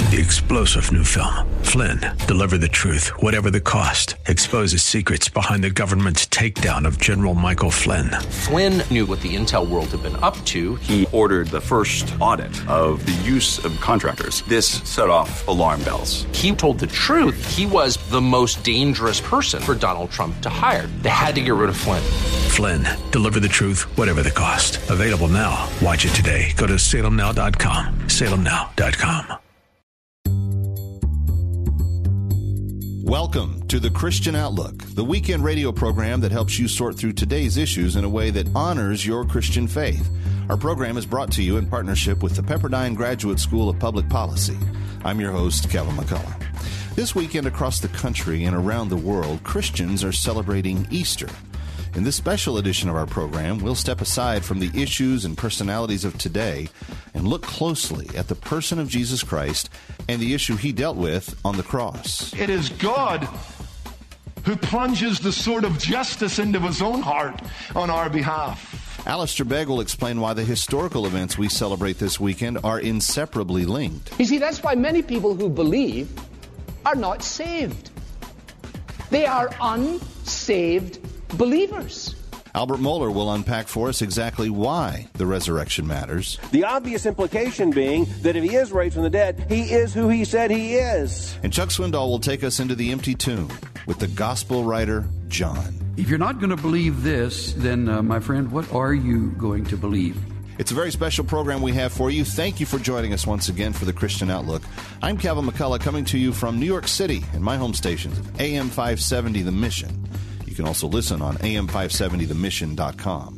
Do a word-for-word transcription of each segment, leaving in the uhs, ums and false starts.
The explosive new film, Flynn, deliver the truth, whatever the cost, exposes secrets behind the government's takedown of General Michael Flynn. Flynn knew what the intel world had been up to. He ordered the first audit of the use of contractors. This set off alarm bells. He told the truth. He was the most dangerous person for Donald Trump to hire. They had to get rid of Flynn. Flynn, deliver the truth, whatever the cost. Available now. Watch it today. Go to salem now dot com. salem now dot com. Welcome to The Christian Outlook, the weekend radio program that helps you sort through today's issues in a way that honors your Christian faith. Our program is brought to you in partnership with the Pepperdine Graduate School of Public Policy. I'm your host, Kevin McCullough. This weekend across the country and around the world, Christians are celebrating Easter. In this special edition of our program, we'll step aside from the issues and personalities of today and look closely at the person of Jesus Christ and the issue he dealt with on the cross. It is God who plunges the sword of justice into his own heart on our behalf. Alistair Begg will explain why the historical events we celebrate this weekend are inseparably linked. You see, that's why many people who believe are not saved. They are unsaved believers. Albert Mohler will unpack for us exactly why the resurrection matters. The obvious implication being that if he is raised from the dead, he is who he said he is. And Chuck Swindoll will take us into the empty tomb with the gospel writer, John. If you're not going to believe this, then, uh, my friend, what are you going to believe? It's a very special program we have for you. Thank you for joining us once again for the Christian Outlook. I'm Kevin McCullough, coming to you from New York City and my home stations, A M five seventy The Mission. You can also listen on A M five seventy the mission dot com.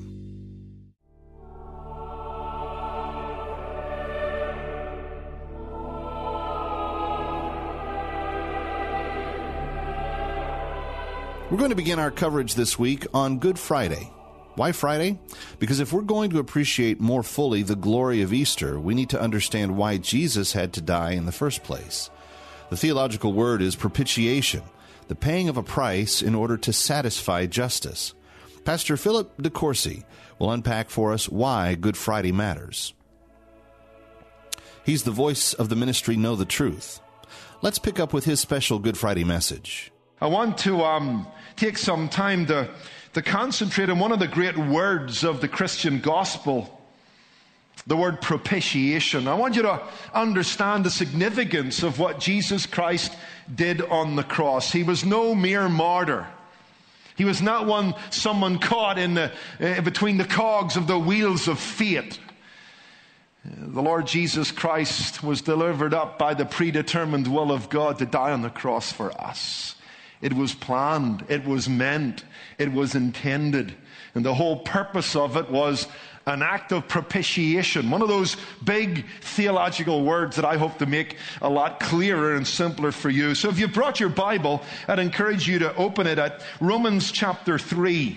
We're going to begin our coverage this week on Good Friday. Why Friday? Because if we're going to appreciate more fully the glory of Easter, we need to understand why Jesus had to die in the first place. The theological word is propitiation, the paying of a price in order to satisfy justice. Pastor Philip DeCourcy will unpack for us why Good Friday matters. He's the voice of the ministry Know the Truth. Let's pick up with his special Good Friday message. I want to um, take some time to, to concentrate on one of the great words of the Christian gospel, the word propitiation. I want you to understand the significance of what Jesus Christ did on the cross. He was no mere martyr. He was not one someone caught in the uh, between the cogs of the wheels of fate. The Lord Jesus Christ was delivered up by the predetermined will of God to die on the cross for us. It was planned, it was meant, it was intended, and the whole purpose of it was an act of propitiation. One of those big theological words that I hope to make a lot clearer and simpler for you. So if you've brought your Bible, I'd encourage you to open it at Romans chapter three.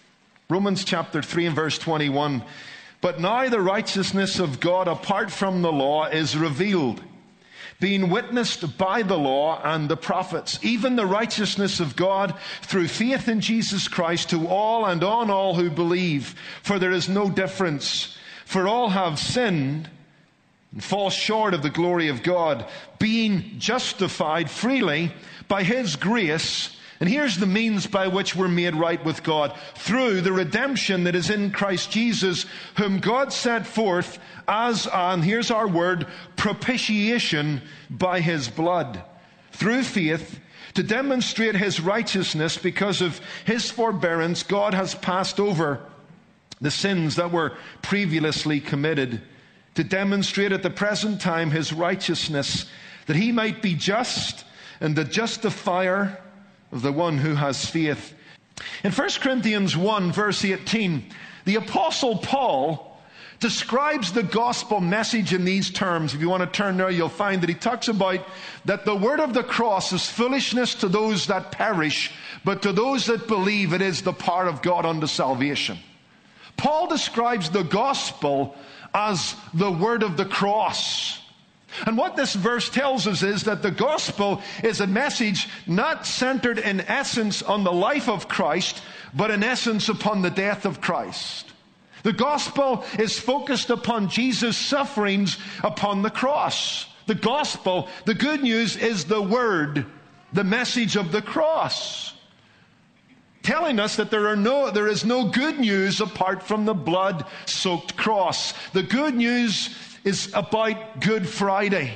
Romans chapter three and verse twenty-one. But now the righteousness of God apart from the law is revealed, being witnessed by the law and the prophets, even the righteousness of God through faith in Jesus Christ to all and on all who believe. For there is no difference. For all have sinned and fall short of the glory of God, being justified freely by His grace. And here's the means by which we're made right with God, through the redemption that is in Christ Jesus, whom God set forth as, and here's our word, propitiation by His blood, through faith, to demonstrate His righteousness. Because of His forbearance, God has passed over the sins that were previously committed, to demonstrate at the present time His righteousness, that He might be just and the justifier of the one who has faith. In First Corinthians one, verse eighteen, the Apostle Paul describes the gospel message in these terms. If you want to turn there, you'll find that he talks about that the word of the cross is foolishness to those that perish, but to those that believe it is the power of God unto salvation. Paul describes the gospel as the word of the cross. And what this verse tells us is that the gospel is a message not centered in essence on the life of Christ, but in essence upon the death of Christ. The gospel is focused upon Jesus' sufferings upon the cross. The gospel, the good news, is the word, the message of the cross, telling us that there are no, there is no good news apart from the blood-soaked cross. The good news is about Good Friday.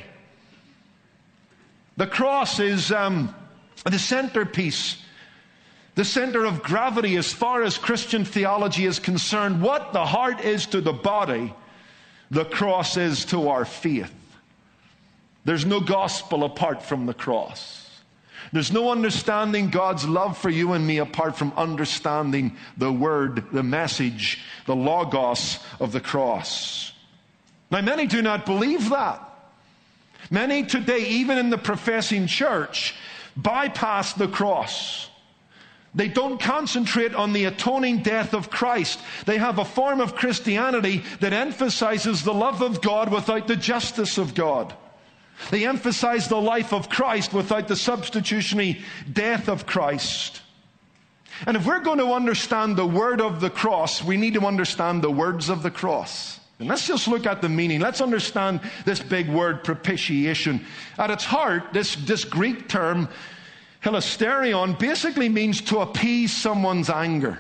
The cross is um, the centerpiece, the center of gravity as far as Christian theology is concerned. What the heart is to the body, the cross is to our faith. There's no gospel apart from the cross. There's no understanding God's love for you and me apart from understanding the word, the message, the logos of the cross. Now, many do not believe that. Many today, even in the professing church, bypass the cross. They don't concentrate on the atoning death of Christ. They have a form of Christianity that emphasizes the love of God without the justice of God. They emphasize the life of Christ without the substitutionary death of Christ. And if we're going to understand the word of the cross, we need to understand the words of the cross. And let's just look at the meaning. Let's understand this big word, propitiation. At its heart, this, this Greek term, hilasterion, basically means to appease someone's anger,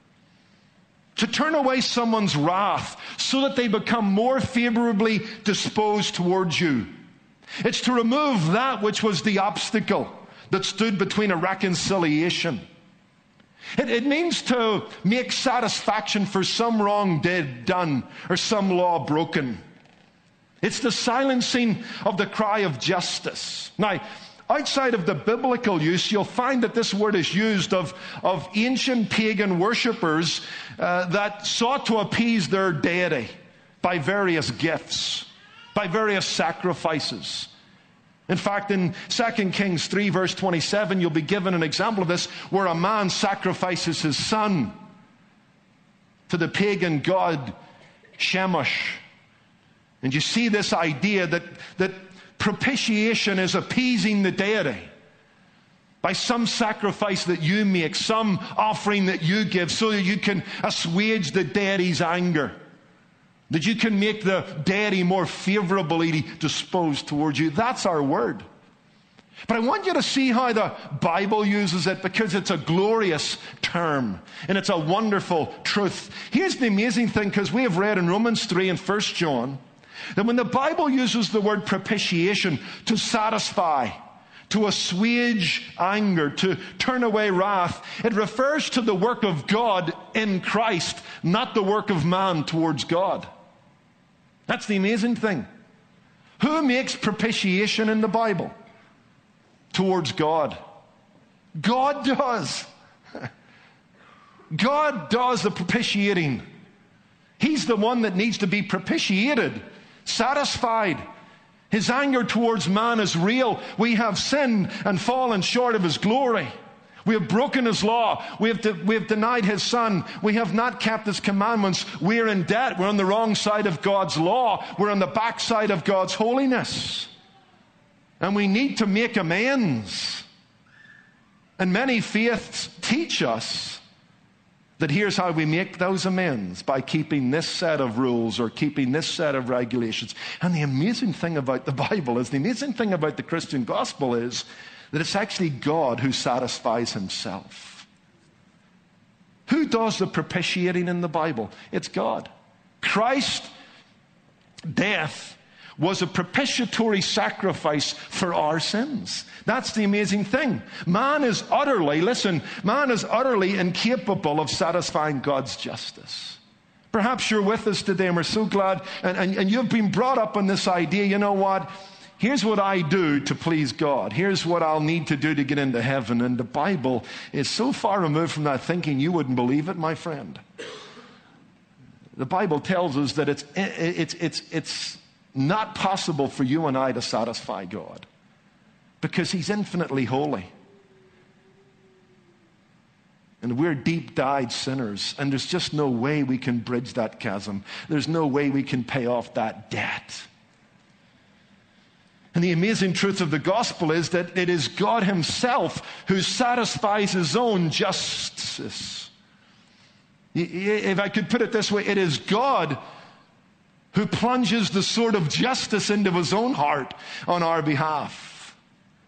to turn away someone's wrath so that they become more favorably disposed towards you. It's to remove that which was the obstacle that stood between a reconciliation. It, it means to make satisfaction for some wrong deed done or some law broken. It's the silencing of the cry of justice. Now, outside of the biblical use, you'll find that this word is used of, of ancient pagan worshippers uh, that sought to appease their deity by various gifts, by various sacrifices. In fact, in Second Kings three, verse twenty-seven, you'll be given an example of this, where a man sacrifices his son to the pagan god Chemosh. And you see this idea that, that propitiation is appeasing the deity by some sacrifice that you make, some offering that you give, so that you can assuage the deity's anger, that you can make the deity more favorably disposed towards you. That's our word. But I want you to see how the Bible uses it, because it's a glorious term and it's a wonderful truth. Here's the amazing thing, because we have read in Romans three and First John that when the Bible uses the word propitiation, to satisfy, to assuage anger, to turn away wrath, it refers to the work of God in Christ, not the work of man towards God. That's the amazing thing. Who makes propitiation in the Bible? Towards God. God does. God does the propitiating. He's the one that needs to be propitiated, satisfied. His anger towards man is real. We have sinned and fallen short of His glory. We have broken His law. We have, de- we have denied His Son. We have not kept His commandments. We're in debt. We're on the wrong side of God's law. We're on the backside of God's holiness. And we need to make amends. And many faiths teach us that here's how we make those amends, by keeping this set of rules or keeping this set of regulations. And the amazing thing about the Bible is, the amazing thing about the Christian gospel is that it's actually God who satisfies Himself. Who does the propitiating in the Bible? It's God. Christ's death was a propitiatory sacrifice for our sins. That's the amazing thing. Man is utterly, listen, man is utterly incapable of satisfying God's justice. Perhaps you're with us today and we're so glad, and, and, and you've been brought up on this idea, you know what? Here's what I do to please God. Here's what I'll need to do to get into heaven. And the Bible is so far removed from that thinking, you wouldn't believe it, my friend. The Bible tells us that it's, it's, it's, it's not possible for you and I to satisfy God, because He's infinitely holy. And we're deep-dyed sinners, and there's just no way we can bridge that chasm. There's no way we can pay off that debt. And the amazing truth of the gospel is that it is God Himself who satisfies His own justice. If I could put it this way, it is God who plunges the sword of justice into his own heart on our behalf.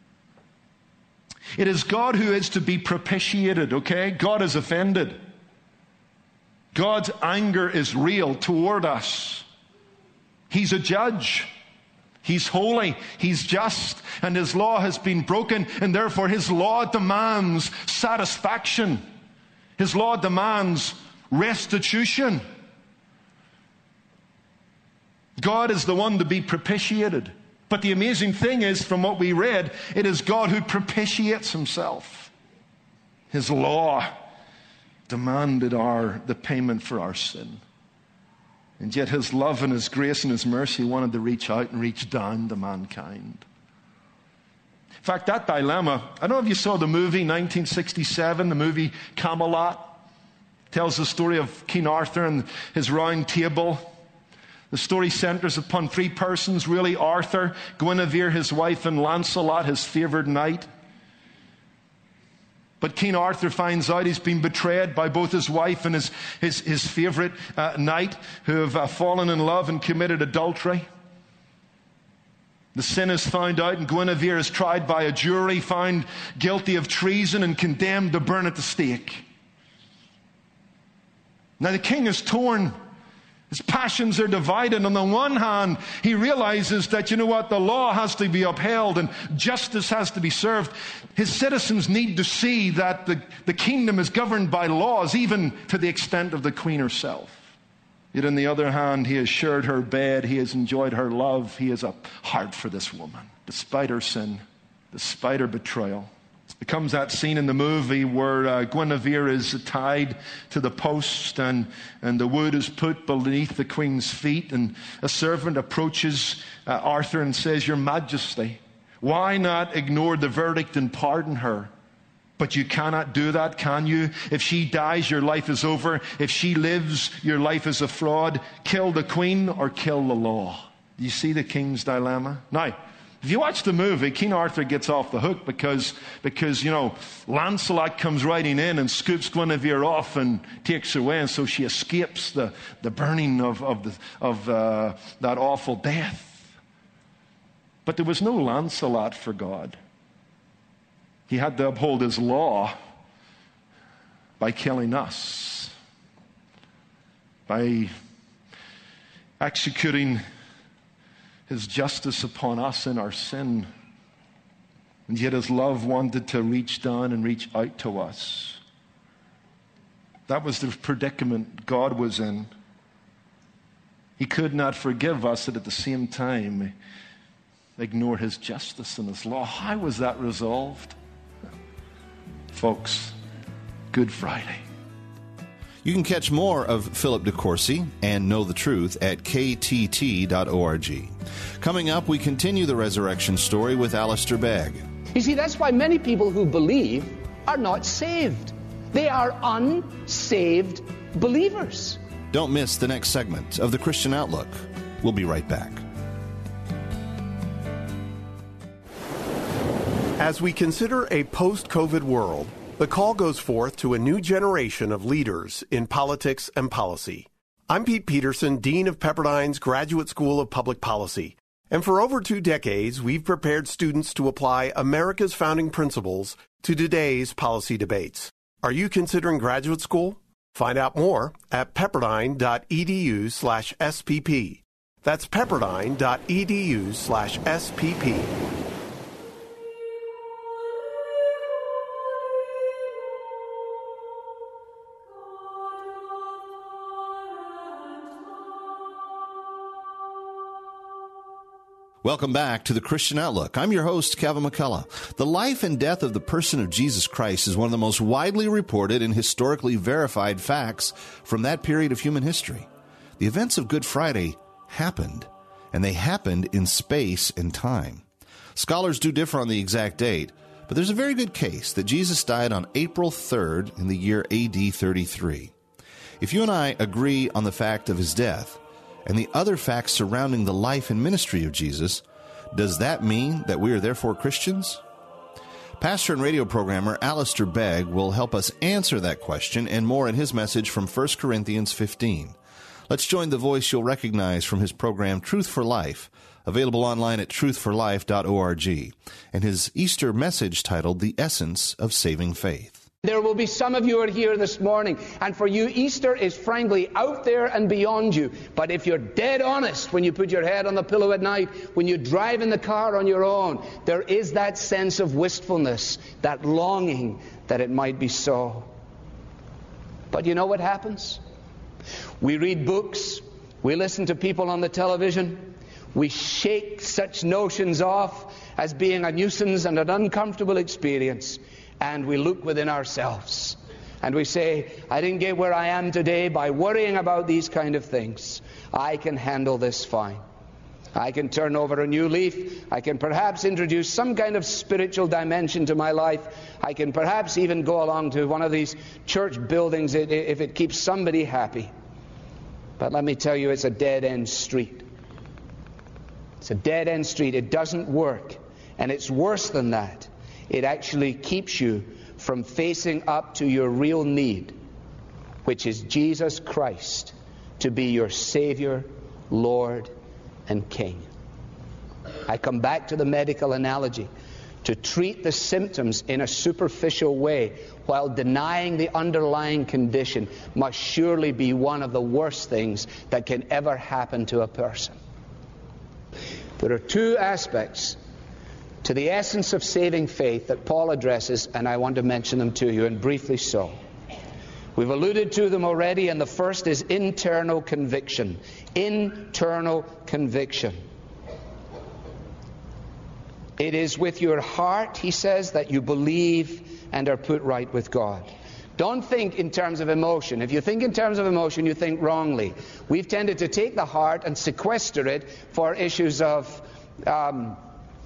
It is God who is to be propitiated, okay? God is offended. God's anger is real toward us. He's a judge. He's holy. He's just. And his law has been broken. And therefore his law demands satisfaction. His law demands restitution. God is the one to be propitiated. But the amazing thing is, from what we read, it is God who propitiates himself. His law demanded our the payment for our sin. And yet his love and his grace and his mercy wanted to reach out and reach down to mankind. In fact, that dilemma, I don't know if you saw the movie nineteen sixty-seven, the movie Camelot. It tells the story of King Arthur and his round table. The story centers upon three persons, really: Arthur, Guinevere, his wife, and Lancelot, his favored knight. But King Arthur finds out he's been betrayed by both his wife and his, his, his favorite uh, knight, who have uh, fallen in love and committed adultery. The sin is found out, and Guinevere is tried by a jury, found guilty of treason and condemned to burn at the stake. Now the king is torn. His passions are divided. On the one hand, he realizes that, you know what, the law has to be upheld and justice has to be served. His citizens need to see that the, the kingdom is governed by laws, even to the extent of the queen herself. Yet on the other hand, he has shared her bed, he has enjoyed her love, he has a heart for this woman, despite her sin, despite her betrayal. It becomes that scene in the movie where uh, Guinevere is tied to the post and, and the wood is put beneath the queen's feet, and a servant approaches uh, Arthur and says, "Your Majesty, why not ignore the verdict and pardon her?" But you cannot do that, can you? If she dies, your life is over. If she lives, your life is a fraud. Kill the queen or kill the law. Do you see the king's dilemma? Now, if you watch the movie, King Arthur gets off the hook because, because you know, Lancelot comes riding in and scoops Guinevere off and takes her away, and so she escapes the, the burning of, of, the, of uh, that awful death. But there was no Lancelot for God. He had to uphold his law by killing us, by executing his justice upon us in our sin. And yet his love wanted to reach down and reach out to us. That was the predicament God was in. He could not forgive us and at the same time ignore his justice and his law. How was that resolved? Folks, Good Friday. You can catch more of Philip DeCourcy and Know the Truth at k t t dot org. Coming up, we continue the resurrection story with Alistair Begg. You see, that's why many people who believe are not saved. They are unsaved believers. Don't miss the next segment of The Christian Outlook. We'll be right back. As we consider a post-COVID world, the call goes forth to a new generation of leaders in politics and policy. I'm Pete Peterson, Dean of Pepperdine's Graduate School of Public Policy. And for over two decades, we've prepared students to apply America's founding principles to today's policy debates. Are you considering graduate school? Find out more at pepperdine.edu slash SPP. That's pepperdine.edu slash SPP. Welcome back to The Christian Outlook. I'm your host, Kevin McCullough. The life and death of the person of Jesus Christ is one of the most widely reported and historically verified facts from that period of human history. The events of Good Friday happened, and they happened in space and time. Scholars do differ on the exact date, but there's a very good case that Jesus died on April third in the year A D thirty-three. If you and I agree on the fact of his death, and the other facts surrounding the life and ministry of Jesus, does that mean that we are therefore Christians? Pastor and radio programmer Alistair Begg will help us answer that question and more in his message from First Corinthians fifteen. Let's join the voice you'll recognize from his program Truth for Life, available online at truth for life dot org, and his Easter message titled The Essence of Saving Faith. There will be some of you who are here this morning, and for you, Easter is frankly out there and beyond you. But if you're dead honest when you put your head on the pillow at night, when you drive in the car on your own, there is that sense of wistfulness, that longing that it might be so. But you know what happens? We read books, we listen to people on the television, we shake such notions off as being a nuisance and an uncomfortable experience, and we look within ourselves and we say, I didn't get where I am today by worrying about these kind of things. I can handle this fine. I can turn over a new leaf. I can perhaps introduce some kind of spiritual dimension to my life. I can perhaps even go along to one of these church buildings if it keeps somebody happy. But let me tell you, it's a dead-end street. It's a dead-end street. It doesn't work. And it's worse than that. It actually keeps you from facing up to your real need, which is Jesus Christ to be your Savior, Lord, and King. I come back to the medical analogy. To treat the symptoms in a superficial way while denying the underlying condition must surely be one of the worst things that can ever happen to a person. There are two aspects to the essence of saving faith that Paul addresses, and I want to mention them to you, and briefly so. We've alluded to them already, and the first is internal conviction. Internal conviction. It is with your heart, he says, that you believe and are put right with God. Don't think in terms of emotion. If you think in terms of emotion, you think wrongly. We've tended to take the heart and sequester it for issues of um,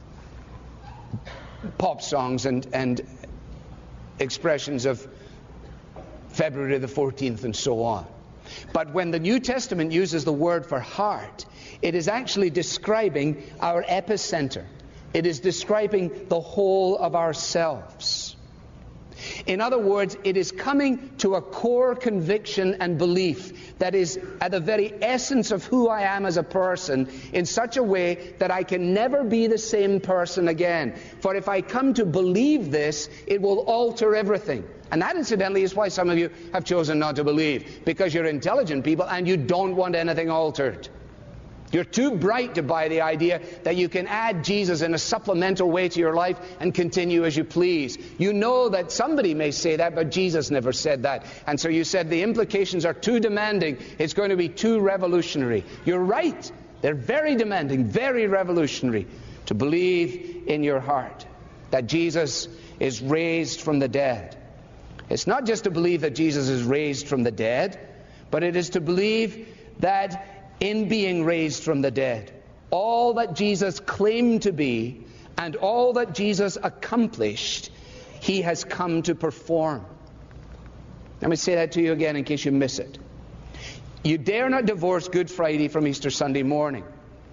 pop songs and, and expressions of February the fourteenth and so on. But when the New Testament uses the word for heart, it is actually describing our epicenter. It is describing the whole of ourselves. In other words, it is coming to a core conviction and belief that is at the very essence of who I am as a person in such a way that I can never be the same person again. For if I come to believe this, it will alter everything. And that, incidentally, is why some of you have chosen not to believe, because you're intelligent people and you don't want anything altered. You're too bright to buy the idea that you can add Jesus in a supplemental way to your life and continue as you please. You know that somebody may say that, but Jesus never said that. And so you said the implications are too demanding. It's going to be too revolutionary. You're right. They're very demanding, very revolutionary, to believe in your heart that Jesus is raised from the dead. It's not just to believe that Jesus is raised from the dead, but it is to believe that in being raised from the dead, all that Jesus claimed to be and all that Jesus accomplished, he has come to perform. Let me say that to you again in case you miss it. You dare not divorce Good Friday from Easter Sunday morning.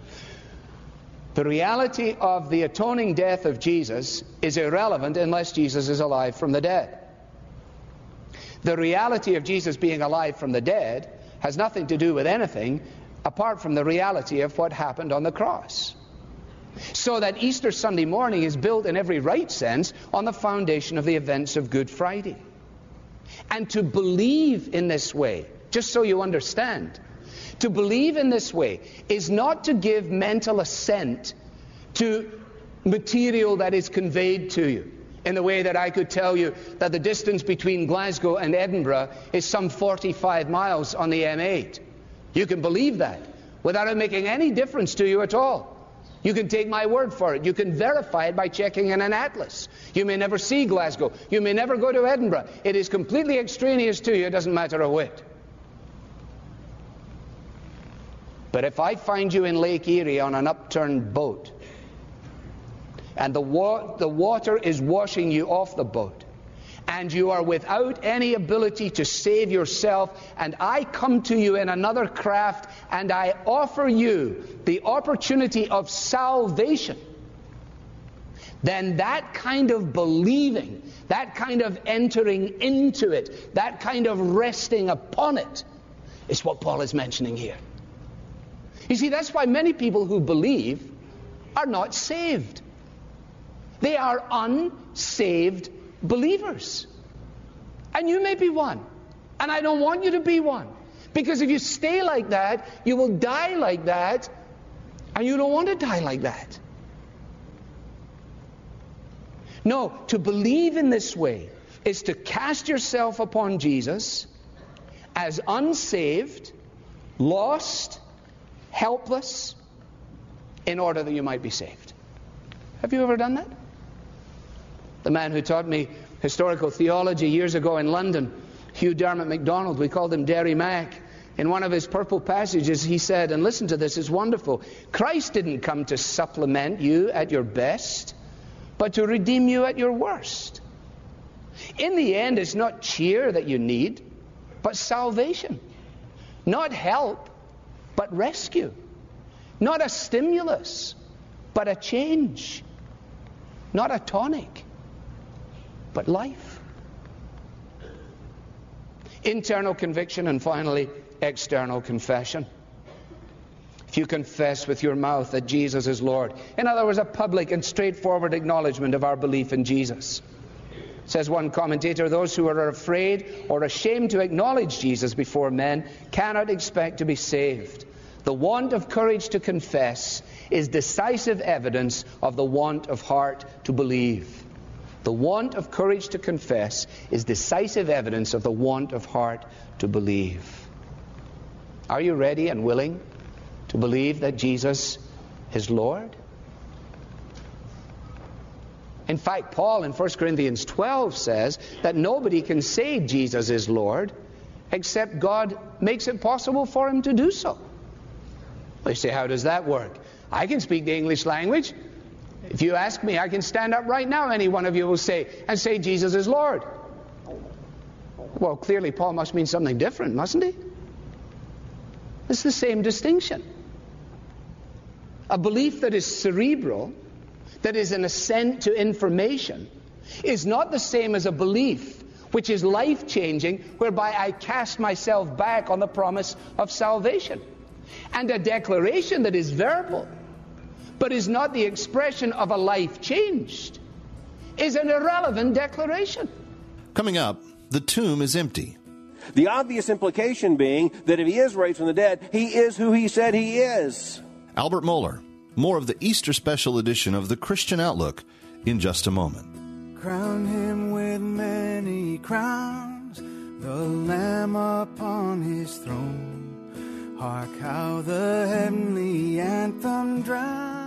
The reality of the atoning death of Jesus is irrelevant unless Jesus is alive from the dead. The reality of Jesus being alive from the dead has nothing to do with anything apart from the reality of what happened on the cross. So that Easter Sunday morning is built in every right sense on the foundation of the events of Good Friday. And to believe in this way, just so you understand, to believe in this way is not to give mental assent to material that is conveyed to you. In the way that I could tell you that the distance between Glasgow and Edinburgh is some forty-five miles on the M eight. You can believe that without it making any difference to you at all. You can take my word for it. You can verify it by checking in an atlas. You may never see Glasgow. You may never go to Edinburgh. It is completely extraneous to you. It doesn't matter a whit. But if I find you in Lake Erie on an upturned boat, and the, wa- the water is washing you off the boat, and you are without any ability to save yourself, and I come to you in another craft, and I offer you the opportunity of salvation, then that kind of believing, that kind of entering into it, that kind of resting upon it, is what Paul is mentioning here. You see, that's why many people who believe are not saved. They are unsaved believers. And you may be one. And I don't want you to be one. Because if you stay like that, you will die like that. And you don't want to die like that. No, to believe in this way is to cast yourself upon Jesus as unsaved, lost, helpless, in order that you might be saved. Have you ever done that? The man who taught me historical theology years ago in London, Hugh Dermot MacDonald, we called him Derry Mac. In one of his purple passages, he said, and listen to this, it's wonderful, Christ didn't come to supplement you at your best, but to redeem you at your worst. In the end, it's not cheer that you need, but salvation. Not help, but rescue. Not a stimulus, but a change. Not a tonic, but life. Internal conviction, and finally, external confession. If you confess with your mouth that Jesus is Lord, in other words, a public and straightforward acknowledgement of our belief in Jesus. Says one commentator, those who are afraid or ashamed to acknowledge Jesus before men cannot expect to be saved. The want of courage to confess is decisive evidence of the want of heart to believe. The want of courage to confess is decisive evidence of the want of heart to believe. Are you ready and willing to believe that Jesus is Lord? In fact, Paul in First Corinthians twelve says that nobody can say Jesus is Lord except God makes it possible for him to do so. You say, how does that work? I can speak the English language. If you ask me, I can stand up right now, any one of you will say, and say Jesus is Lord. Well, clearly Paul must mean something different, mustn't he? It's the same distinction. A belief that is cerebral, that is an assent to information, is not the same as a belief which is life-changing, whereby I cast myself back on the promise of salvation. And a declaration that is verbal, but is not the expression of a life changed, is an irrelevant declaration. Coming up, the tomb is empty. The obvious implication being that if he is raised from the dead, he is who he said he is. Albert Mohler, more of the Easter special edition of the Christian Outlook in just a moment. Crown him with many crowns, the Lamb upon his throne. Hark how the heavenly anthem drowns.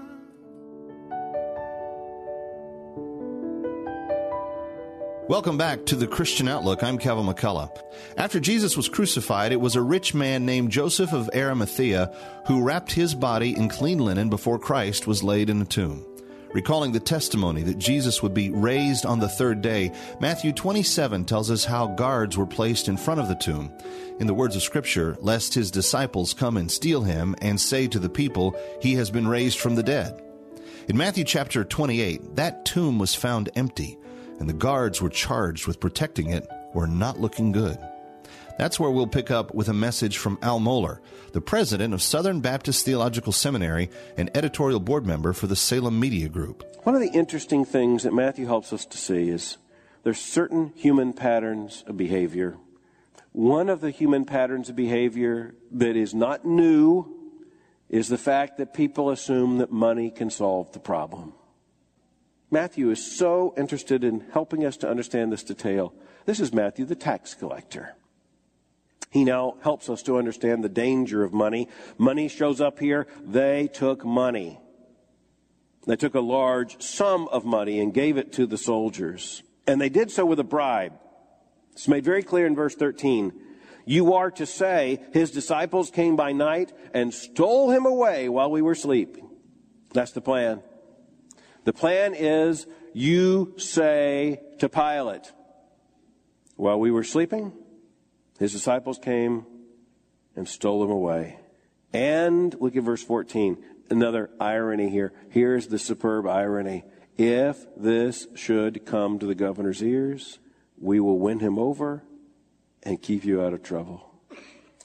Welcome back to the Christian Outlook. I'm Kevin McCullough. After Jesus was crucified, it was a rich man named Joseph of Arimathea who wrapped his body in clean linen before Christ was laid in a tomb. Recalling the testimony that Jesus would be raised on the third day, Matthew twenty-seven tells us how guards were placed in front of the tomb. In the words of Scripture, lest his disciples come and steal him and say to the people, he has been raised from the dead. In Matthew chapter twenty-eight, that tomb was found empty, and the guards were charged with protecting it were not looking good. That's where we'll pick up with a message from Al Mohler, the president of Southern Baptist Theological Seminary and editorial board member for the Salem Media Group. One of the interesting things that Matthew helps us to see is there's certain human patterns of behavior. One of the human patterns of behavior that is not new is the fact that people assume that money can solve the problem. Matthew is so interested in helping us to understand this detail. This is Matthew, the tax collector. He now helps us to understand the danger of money. Money shows up here. They took money. They took a large sum of money and gave it to the soldiers. And they did so with a bribe. It's made very clear in verse thirteen. You are to say, his disciples came by night and stole him away while we were sleeping. That's the plan. The plan is, you say to Pilate, while we were sleeping, his disciples came and stole him away. And look at verse fourteen. Another irony here. Here's the superb irony. If this should come to the governor's ears, we will win him over and keep you out of trouble.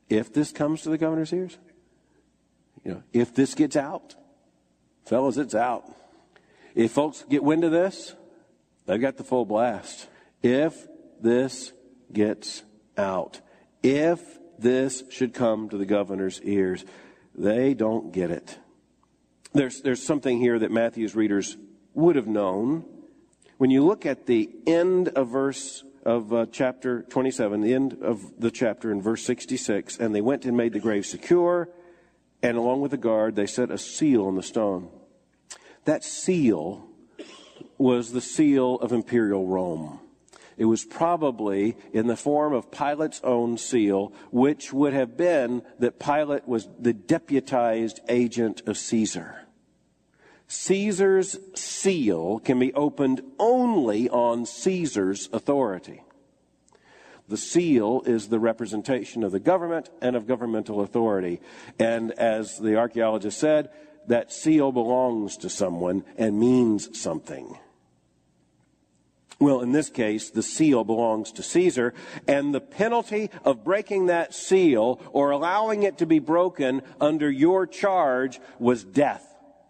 if this comes to the governor's ears, you know, if this gets out, fellas, it's out. If folks get wind of this, they've got the full blast. If this gets out, if this should come to the governor's ears, they don't get it. There's, there's something here that Matthew's readers would have known. When you look at the end of verse of uh, chapter twenty-seven, the end of the chapter in verse sixty-six, and they went and made the grave secure, and along with the guard, they set a seal on the stone. That seal was the seal of imperial Rome. It was probably in the form of Pilate's own seal, which would have been that Pilate was the deputized agent of Caesar. Caesar's seal can be opened only on Caesar's authority. The seal is the representation of the government and of governmental authority. And as the archaeologist said, that seal belongs to someone and means something. Well, in this case, the seal belongs to Caesar, and the penalty of breaking that seal or allowing it to be broken under your charge was death.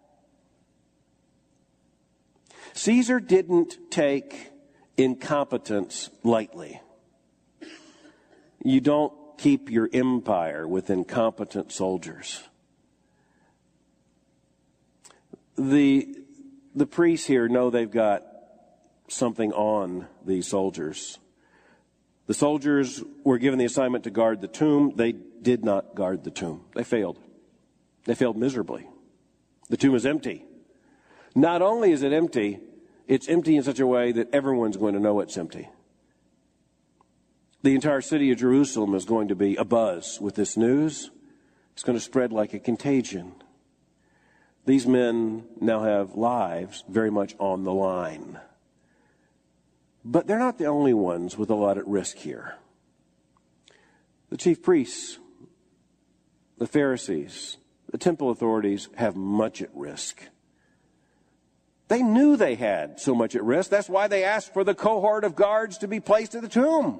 Caesar didn't take incompetence lightly. You don't keep your empire with incompetent soldiers. The, the priests here know they've got something on these soldiers. The soldiers were given the assignment to guard the tomb. They did not guard the tomb. They failed. They failed miserably. The tomb is empty. Not only is it empty, it's empty in such a way that everyone's going to know it's empty. The entire city of Jerusalem is going to be abuzz with this news. It's going to spread like a contagion. These men now have lives very much on the line. But they're not the only ones with a lot at risk here. The chief priests, the Pharisees, the temple authorities have much at risk. They knew they had so much at risk. That's why they asked for the cohort of guards to be placed at the tomb.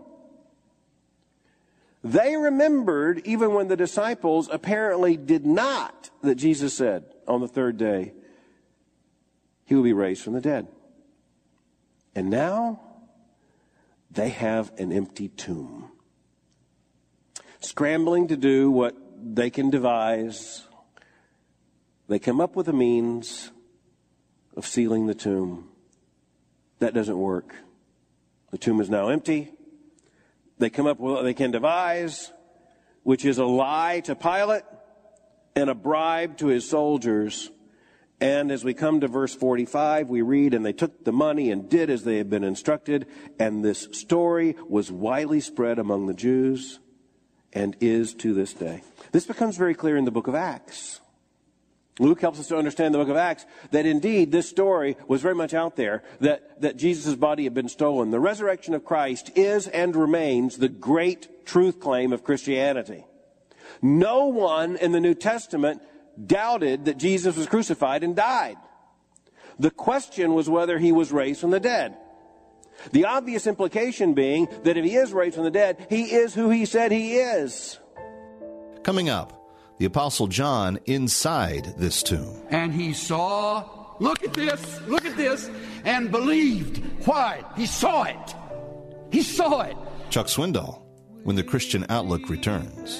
They remembered, even when the disciples apparently did not, that Jesus said on the third day, he will be raised from the dead. And now, they have an empty tomb. Scrambling to do what they can devise, they come up with a means of sealing the tomb. That doesn't work. The tomb is now empty. They come up with what they can devise, which is a lie to Pilate and a bribe to his soldiers. And as we come to verse forty-five, we read, and they took the money and did as they had been instructed. And this story was widely spread among the Jews and is to this day. This becomes very clear in the book of Acts. Luke helps us to understand the book of Acts that indeed this story was very much out there, that, that Jesus' body had been stolen. The resurrection of Christ is and remains the great truth claim of Christianity. No one in the New Testament doubted that Jesus was crucified and died. The question was whether he was raised from the dead. The obvious implication being that if he is raised from the dead, he is who he said he is. Coming up, the Apostle John inside this tomb. And he saw, look at this, look at this, and believed. Why? He saw it. He saw it. Chuck Swindoll, when the Christian Outlook returns.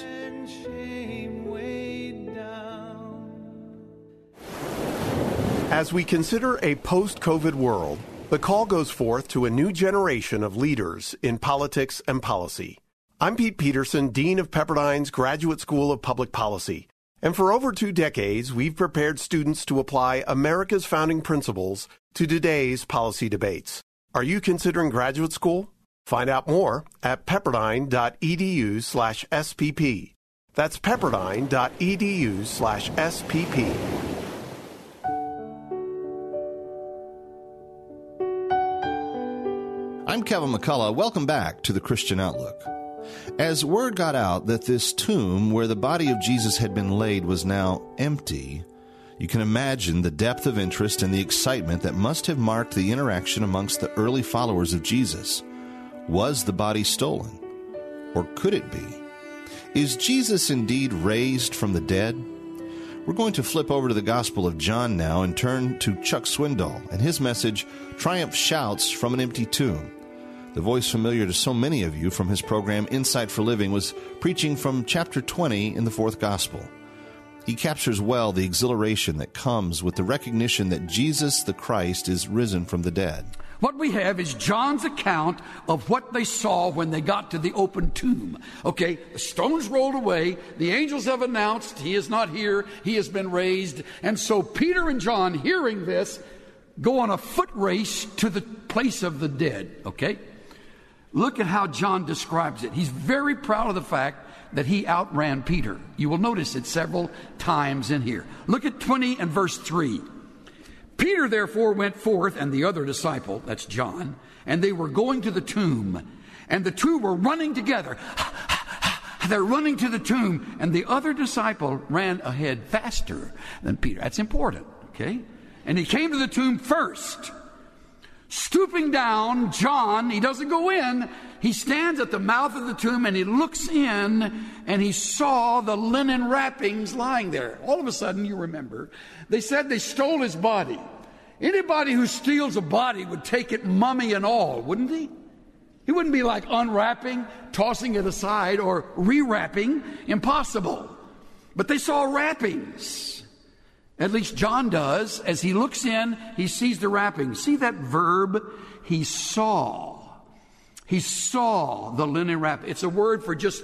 As we consider a post-COVID world, the call goes forth to a new generation of leaders in politics and policy. I'm Pete Peterson, Dean of Pepperdine's Graduate School of Public Policy. And for over two decades, we've prepared students to apply America's founding principles to today's policy debates. Are you considering graduate school? Find out more at pepperdine.edu slash SPP. That's pepperdine.edu slash SPP. I'm Kevin McCullough. Welcome back to the Christian Outlook. As word got out that this tomb where the body of Jesus had been laid was now empty, you can imagine the depth of interest and the excitement that must have marked the interaction amongst the early followers of Jesus. Was the body stolen? Or could it be? Is Jesus indeed raised from the dead? We're going to flip over to the Gospel of John now and turn to Chuck Swindoll and his message, Triumph Shouts from an Empty Tomb. The voice familiar to so many of you from his program Insight for Living was preaching from chapter twenty in the fourth Gospel. He captures well the exhilaration that comes with the recognition that Jesus the Christ is risen from the dead. What we have is John's account of what they saw when they got to the open tomb. Okay, the stones rolled away. The angels have announced he is not here. He has been raised. And so Peter and John, hearing this, go on a foot race to the place of the dead. Okay? Look at how John describes it. He's very proud of the fact that he outran Peter. You will notice it several times in here. Look at twenty and verse three. Peter therefore went forth, and the other disciple, that's John, and they were going to the tomb. And the two were running together. They're running to the tomb, and the other disciple ran ahead faster than Peter. That's important, okay? And he came to the tomb first. Stooping down, John, he doesn't go in. He stands at the mouth of the tomb, and he looks in, and he saw the linen wrappings lying there. All of a sudden, you remember, they said they stole his body. Anybody who steals a body would take it mummy and all, wouldn't he? He wouldn't be like unwrapping, tossing it aside, or rewrapping. Impossible. But they saw wrappings. At least John does. As he looks in, he sees the wrappings. See that verb? He saw. He saw the linen wrap. It's a word for just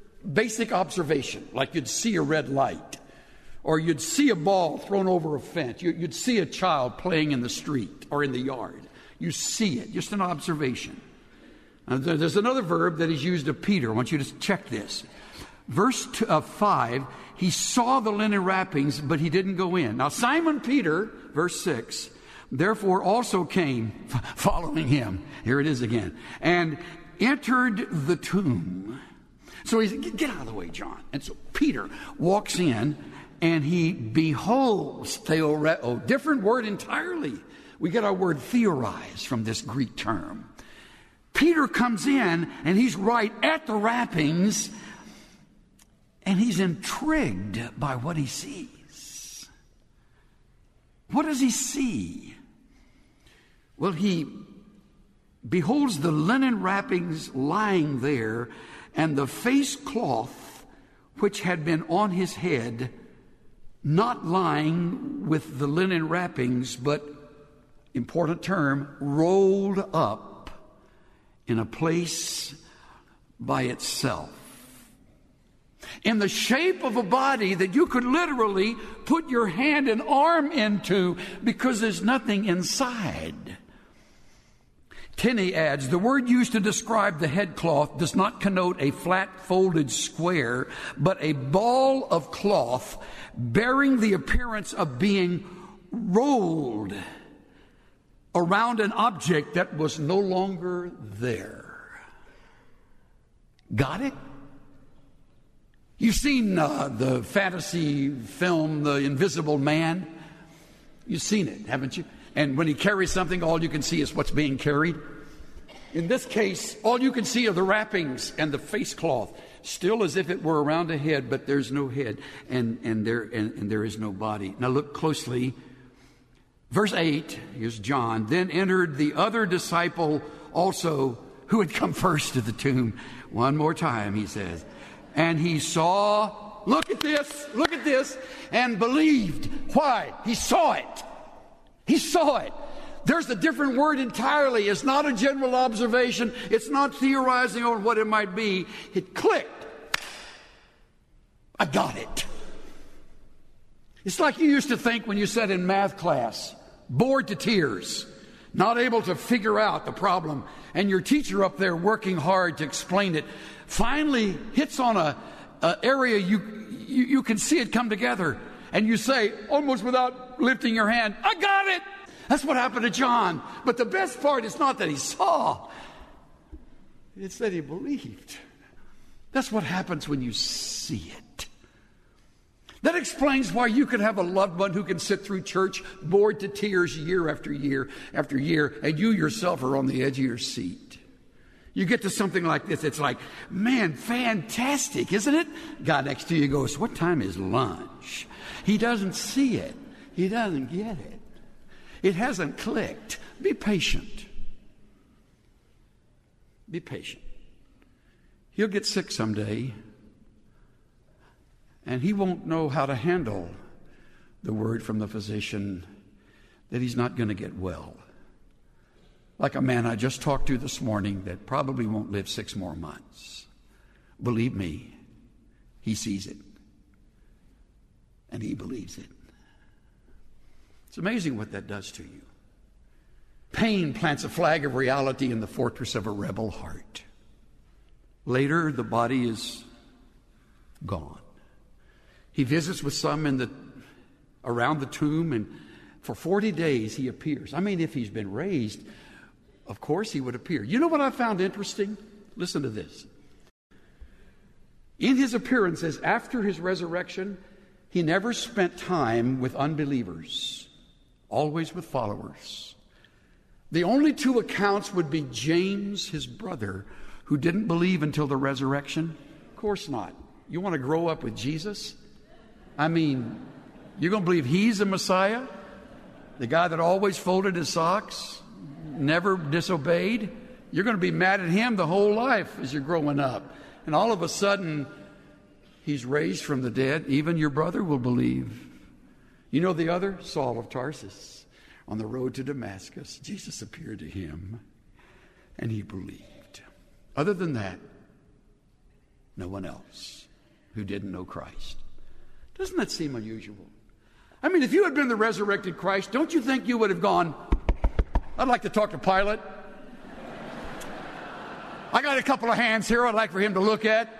basic observation, like you'd see a red light, or you'd see a ball thrown over a fence. You'd see a child playing in the street or in the yard. You see it, just an observation. Now, there's another verb that is used of Peter. I want you to check this. Verse two, uh, five, he saw the linen wrappings, but he didn't go in. Now, Simon Peter, verse six, therefore also came following him. Here it is again. And entered the tomb. So he said, get out of the way, John. And so Peter walks in and he beholds, theoreo, different word entirely. We get our word theorize from this Greek term. Peter comes in and he's right at the wrappings and he's intrigued by what he sees. What does he see? Well, he beholds the linen wrappings lying there, and the face cloth which had been on his head, not lying with the linen wrappings, but, important term, rolled up in a place by itself. In the shape of a body that you could literally put your hand and arm into because there's nothing inside. Tenney adds, the word used to describe the headcloth does not connote a flat folded square, but a ball of cloth bearing the appearance of being rolled around an object that was no longer there. Got it? You've seen uh, the fantasy film, The Invisible Man. You've seen it, haven't you? And when he carries something, all you can see is what's being carried. In this case, all you can see are the wrappings and the face cloth, still as if it were around a head, but there's no head, and, and, there, and, and there is no body. Now look closely. Verse eight, here's John. Then entered the other disciple also, who had come first to the tomb. One more time, he says. And he saw, look at this, look at this, and believed. Why? He saw it. He saw it. There's a different word entirely. It's not a general observation. It's not theorizing on what it might be. It clicked. I got it. It's like you used to think when you sat in math class, bored to tears, not able to figure out the problem, and your teacher up there working hard to explain it, finally hits on a, a area you, you you can see it come together, and you say, almost without lifting your hand, I got it. That's what happened to John. But the best part is not that he saw, it's that he believed. That's what happens when you see it. That explains why you could have a loved one who can sit through church bored to tears year after year after year, and you yourself are on the edge of your seat. You get to something like this, it's like, man, fantastic, isn't it? Guy next to you goes, what time is lunch? He doesn't see it. He doesn't get it. It hasn't clicked. Be patient. Be patient. He'll get sick someday, and he won't know how to handle the word from the physician that he's not going to get well. Like a man I just talked to this morning that probably won't live six more months. Believe me, he sees it. And he believes it. It's amazing what that does to you. Pain plants a flag of reality in the fortress of a rebel heart. Later, the body is gone. He visits with some in the around the tomb, and for forty days he appears. I mean, if he's been raised, of course he would appear. You know what I found interesting? Listen to this. In his appearances after his resurrection, he never spent time with unbelievers, always with followers. The only two accounts would be James, his brother, who didn't believe until the resurrection. Of course not. You want to grow up with Jesus? I mean, you're going to believe he's the Messiah? The guy that always folded his socks? Never disobeyed? You're going to be mad at him the whole life as you're growing up. And all of a sudden, he's raised from the dead. Even your brother will believe. You know the other? Saul of Tarsus. On the road to Damascus, Jesus appeared to him, and he believed. Other than that, no one else who didn't know Christ. Doesn't that seem unusual? I mean, if you had been the resurrected Christ, don't you think you would have gone, I'd like to talk to Pilate. I got a couple of hands here I'd like for him to look at.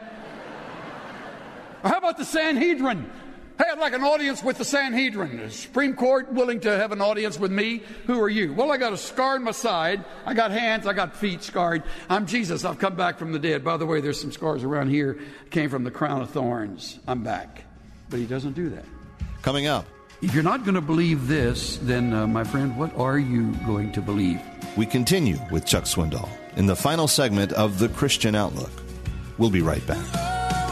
Or how about the Sanhedrin? Hey, I'd like an audience with the Sanhedrin. The Supreme Court willing to have an audience with me? Who are you? Well, I got a scar in my side. I got hands. I got feet scarred. I'm Jesus. I've come back from the dead. By the way, there's some scars around here. Came from the crown of thorns. I'm back. But he doesn't do that. Coming up. If you're not going to believe this, then, uh, my friend, what are you going to believe? We continue with Chuck Swindoll in the final segment of The Christian Outlook. We'll be right back.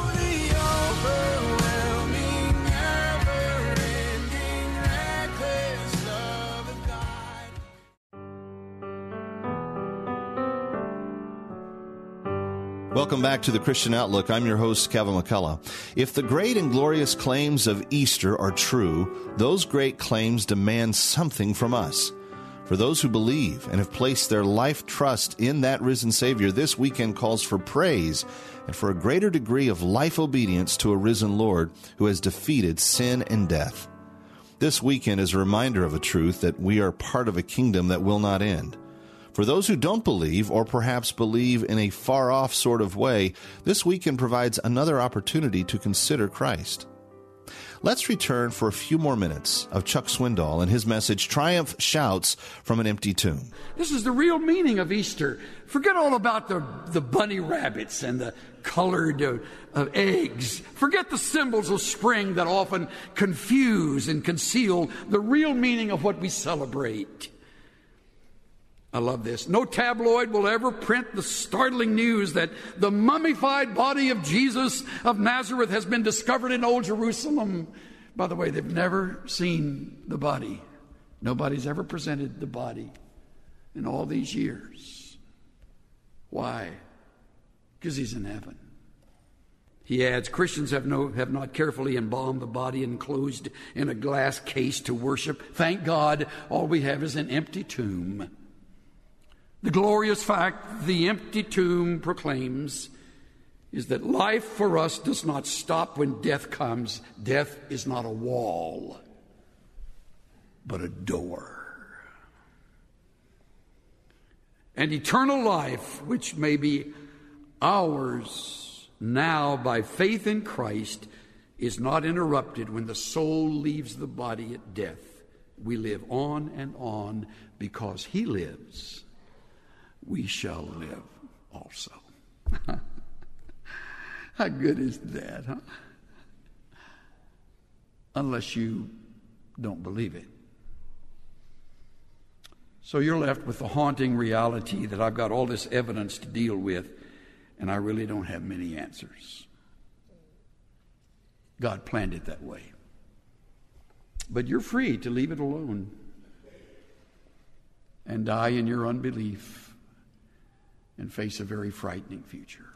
Welcome back to The Christian Outlook. I'm your host, Kevin McCullough. If the great and glorious claims of Easter are true, those great claims demand something from us. For those who believe and have placed their life trust in that risen Savior, this weekend calls for praise and for a greater degree of life obedience to a risen Lord who has defeated sin and death. This weekend is a reminder of a truth that we are part of a kingdom that will not end. For those who don't believe, or perhaps believe in a far-off sort of way, this weekend provides another opportunity to consider Christ. Let's return for a few more minutes of Chuck Swindoll and his message, Triumph Shouts from an Empty Tomb. This is the real meaning of Easter. Forget all about the, the bunny rabbits and the colored uh, uh, eggs. Forget the symbols of spring that often confuse and conceal the real meaning of what we celebrate. I love this. No tabloid will ever print the startling news that the mummified body of Jesus of Nazareth has been discovered in Old Jerusalem. By the way, they've never seen the body. Nobody's ever presented the body in all these years. Why? Because he's in heaven. He adds, Christians have, no, have not carefully embalmed the body enclosed in a glass case to worship. Thank God, all we have is an empty tomb. The glorious fact the empty tomb proclaims is that life for us does not stop when death comes. Death is not a wall, but a door. And eternal life, which may be ours now by faith in Christ, is not interrupted when the soul leaves the body at death. We live on and on because he lives. We shall live also. How good is that, huh? Unless you don't believe it. So you're left with the haunting reality that I've got all this evidence to deal with, and I really don't have many answers. God planned it that way. But you're free to leave it alone and die in your unbelief and face a very frightening future.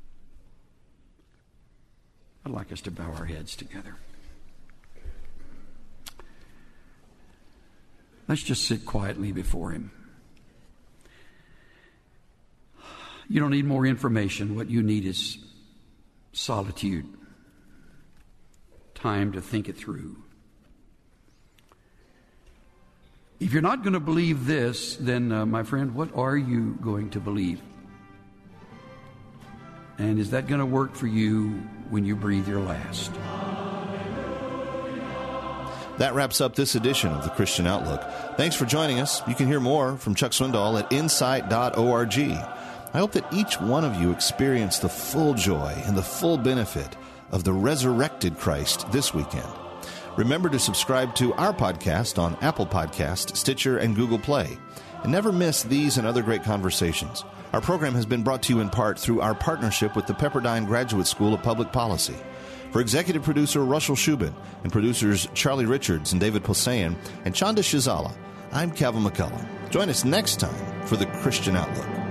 I'd like us to bow our heads together. Let's just sit quietly before Him. You don't need more information. What you need is solitude, time to think it through. If you're not going to believe this, then, uh, my friend, what are you going to believe? And is that going to work for you when you breathe your last? That wraps up this edition of the Christian Outlook. Thanks for joining us. You can hear more from Chuck Swindoll at insight dot org. I hope that each one of you experienced the full joy and the full benefit of the resurrected Christ this weekend. Remember to subscribe to our podcast on Apple Podcast, Stitcher, and Google Play. And never miss these and other great conversations. Our program has been brought to you in part through our partnership with the Pepperdine Graduate School of Public Policy. For executive producer Russell Shubin and producers Charlie Richards and David Posayan and Chanda Shizala, I'm Calvin McCullough. Join us next time for the Christian Outlook.